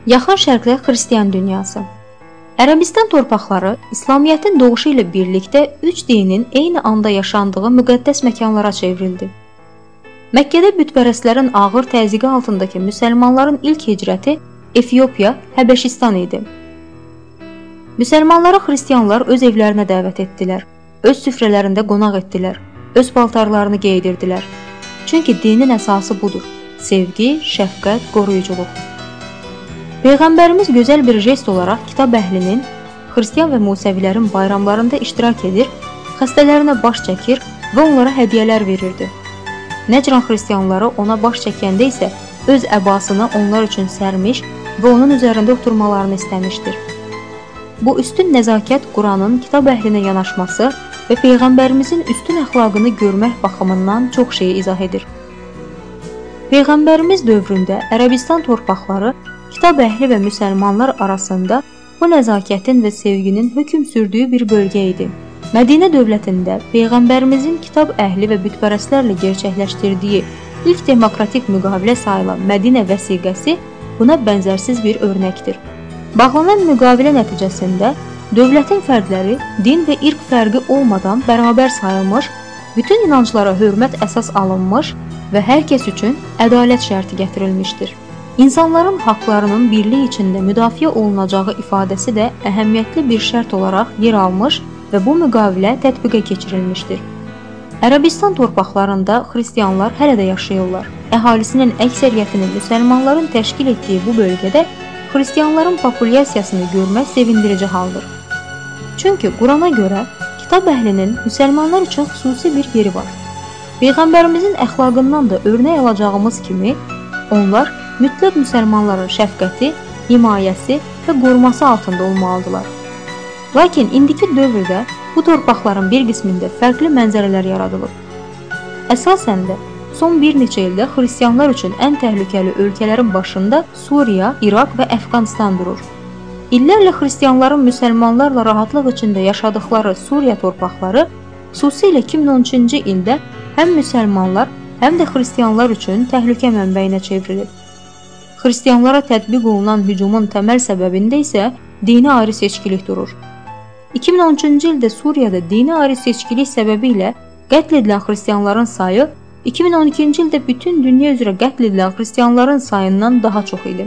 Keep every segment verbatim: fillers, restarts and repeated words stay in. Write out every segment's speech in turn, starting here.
Yaxın Şərqdə xristian dünyası. Ərəbistan torpaqları İslamiyyətin doğuşu ilə birlikdə üç dinin eyni anda yaşandığı müqəddəs məkanlara çevrildi. Məkkədə bütpərəstlərin ağır təzyiqi altındakı müsəlmanların ilk hicrəti Efiopiya, Həbəşistan idi. Müsəlmanları xristianlar öz evlərinə dəvət etdilər, öz süfrələrində qonaq etdilər, öz paltarlarını geydirdilər. Çünki dinin əsası budur: sevgi, şəfqət, qoruyuculuq. Peyğəmbərimiz gözəl bir jest olaraq kitab əhlinin, xristian və musəvilərin bayramlarında iştirak edir, xəstələrinə baş çəkir və onlara hədiyyələr verirdi. Nəcran xristianları ona baş çəkəndə isə öz əbasını onlar üçün sərmiş və onun üzərində oturmalarını istəmişdir. Bu üstün nəzakət Quranın kitab əhlinə yanaşması və Peyğəmbərimizin üstün əxlaqını görmək baxımından çox şeyi izah edir. Peyğəmbərimiz dövründə Ərəbistan torpaqları kitab əhli və müsəlmanlar arasında bu nəzakətin və sevginin hökm sürdüyü bir bölgə idi. Mədinə dövlətində Peyğəmbərimizin kitab əhli və bütpərəstlərlə gerçəkləşdirdiyi ilk demokratik müqavilə sayılan Mədinə vəsiqəsi buna bənzərsiz bir örnəkdir. Bağlanan müqavilə nəticəsində dövlətin fərdləri din və irq fərqi olmadan bərabər sayılmış, bütün inanclara hörmət əsas alınmış və hər kəs üçün ədalət şərti gətirilmişdir. İnsanların haqlarının birlik içində müdafiə olunacağı ifadəsi də əhəmiyyətli bir şərt olaraq yer almış və bu müqavilə tətbiqə keçirilmişdir. Ərəbistan torpaqlarında xristianlar hələ də yaşayırlar. Əhalisinin əksəriyyətinin müsəlmanların təşkil etdiyi bu bölgədə xristianların populyasiyasını görmək sevindirici haldır. Çünki Qurana görə kitab əhlinin müsəlmanlar üçün xüsusi bir yeri var. Peyğəmbərimizin əxlaqından da örnək alacağımız kimi onlar mütləq müsəlmanların şəfqəti, himayəsi və qoruması altında olmalıdırlar. Lakin indiki dövrdə bu torpaqların bir qismində fərqli mənzərələr yaradılıb. Əsasən də son bir neçə ildə xristianlar üçün ən təhlükəli ölkələrin başında Suriya, İraq və Əfqanistan durur. İllərlə xristianların müsəlmanlarla rahatlıq içində yaşadıkları Suriya torpaqları xüsusilə iki min on üçüncü ildə həm müsəlmanlar, həm də xristianlar üçün təhlükə mənbəyinə çevrilib. Xristianlara tətbiq olunan hücumun təməl səbəbində isə dini ayrı seçkilik durur. iki min on üçüncü ildə Suriyada dini ayrı seçkilik səbəbi ilə qətl edilən xristianların sayı iki min on ikinci ildə bütün dünya üzrə qətl edilən xristianların sayından daha çox idi.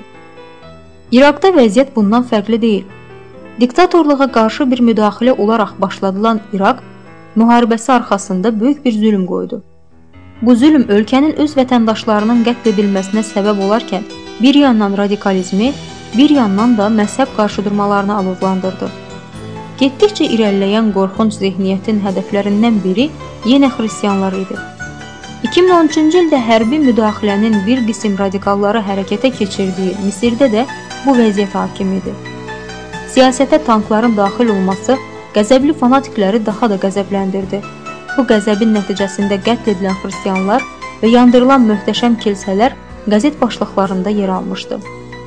İraqda vəziyyət bundan fərqli deyil. Diktatorluğa qarşı bir müdaxilə olaraq başladılan İraq müharibəsi arxasında böyük bir zülm qoydu. Bu zülm ölkənin öz vətəndaşlarının qətl edilməsinə səbəb olarkən bir yandan radikalizmi, bir yandan da məzhəb qarşıdurmalarını alovlandırdı. Getdikcə irəliləyən qorxunc zehniyyətin hədəflərindən biri yenə xristianlar idi. iki min on üçüncü ildə hərbi müdaxilənin bir qism radikalları hərəkətə keçirdiyi Misirdə də bu vəziyyət hakim idi. Siyasətə tankların daxil olması qəzəbli fanatikləri daha da qəzəbləndirdi. Bu qəzəbin nəticəsində qətl edilən xristianlar və yandırılan möhtəşəm kilsələr qəzet başlıqlarında yer almışdı.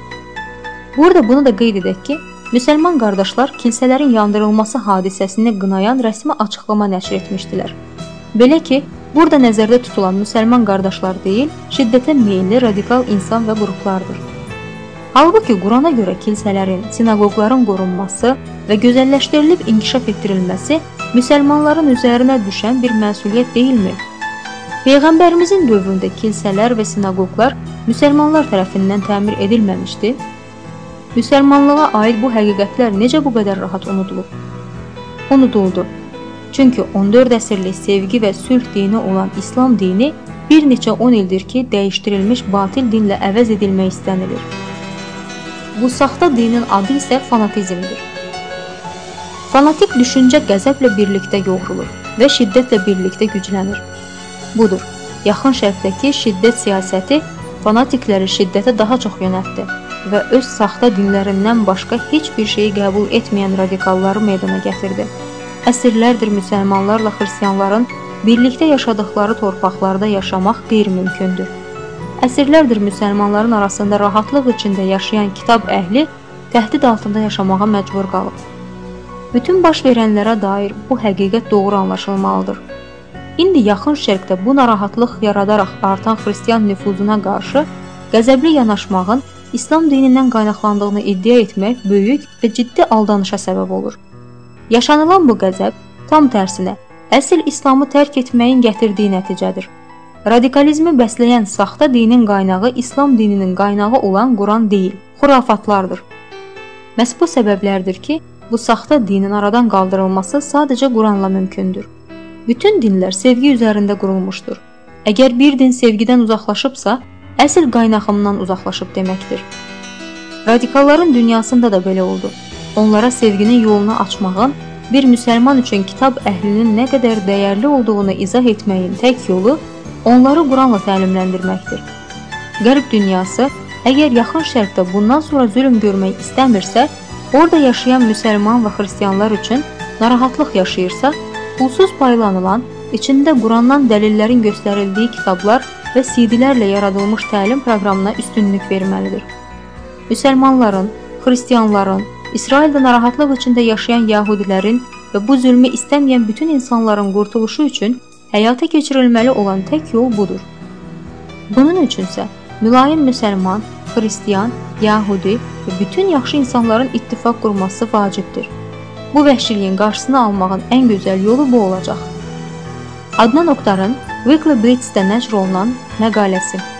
Burada bunu da qeyd edək ki, müsəlman qardaşlar kilsələrin yandırılması hadisəsini qınayan rəsmi açıqlama nəşr etmişdilər. Belə ki, burada nəzərdə tutulan müsəlman qardaşlar deyil, şiddətə meyilli radikal insan və qruplardır. Halbuki Qurana görə kilsələrin, sinagogların qorunması və gözəlləşdirilib inkişaf etdirilməsi müsəlmanların üzərinə düşən bir məsuliyyət deyilmi? Peyğəmbərimizin dövründə kilsələr və sinagoglar müsəlmanlar tərəfindən təmir edilməmişdi. Müsəlmanlığa aid bu həqiqətlər necə bu qədər rahat unudulub? Unuduldu. Çünki on dörd əsrlik sevgi və sülh dini olan İslam dini bir neçə on ildir ki, dəyişdirilmiş batil dinlə əvəz edilmək istənilir. Bu saxta dinin adı isə fanatizmdir. Fanatik düşüncə qəzəblə birlikdə yoğrulur və şiddətlə birlikdə güclənir. Budur, yaxın şərqdəki şiddət siyasəti fanatikləri şiddətə daha çox yönəltdi və öz saxta dinlərindən başqa heç bir şeyi qəbul etməyən radikalları meydana gətirdi. Əsrlərdir müsəlmanlarla xristianların birlikdə yaşadıkları torpaqlarda yaşamaq qeyri-mümkündür. Əsrlərdir müsəlmanların arasında rahatlıq içində yaşayan kitab əhli təhdid altında yaşamağa məcbur qalıb. Bütün baş verənlərə dair bu həqiqət doğru anlaşılmalıdır. İndi yaxın şərqdə bu narahatlıq yaradaraq artan xristian nüfuzuna qarşı qəzəbli yanaşmağın İslam dinindən qaynaqlandığını iddia etmək böyük və ciddi aldanışa səbəb olur. Yaşanılan bu qəzəb tam tərsinə əsl İslamı tərk etməyin gətirdiyi nəticədir. Radikalizmi bəsləyən saxta dinin qaynağı İslam dininin qaynağı olan Quran deyil, xurafatlardır. Məhz bu səbəblərdir ki, bu saxta dinin aradan qaldırılması sadəcə Quranla mümkündür. Bütün dinlər sevgi üzərində qurulmuşdur. Əgər bir din sevgidən uzaqlaşıbsa, əsl qaynağından uzaqlaşıb deməkdir. Radikalların dünyasında da belə oldu. Onlara sevginin yolunu açmağın, bir müsəlman üçün kitab əhlinin nə qədər dəyərli olduğunu izah etməyin tək yolu onları Quranla təlimləndirməkdir. Qərb dünyası əgər yaxın şərqdə bundan sonra zülm görmək istəmirsə, orada yaşayan müsəlman və xristianlar üçün narahatlıq yaşayırsa, pulsuz paylanılan, içində Qurandan dəlillərin göstərildiyi kitablar və C D-lərlə yaradılmış təlim proqramına üstünlük verməlidir. Müsəlmanların, xristianların, İsraildə narahatlıq içində yaşayan yahudilərin və bu zülmü istəməyən bütün insanların qurtuluşu üçün həyata keçirilməli olan tək yol budur. Bunun üçünsə mülayim müsəlman, xristian, yahudi və bütün yaxşı insanların ittifaq qurması vacibdir. Bu vəhşiliyin qarşısını almağın ən gözəl yolu bu olacaq. Adnan Oktarın Weekly Blitz'də nəşr olunan məqaləsi.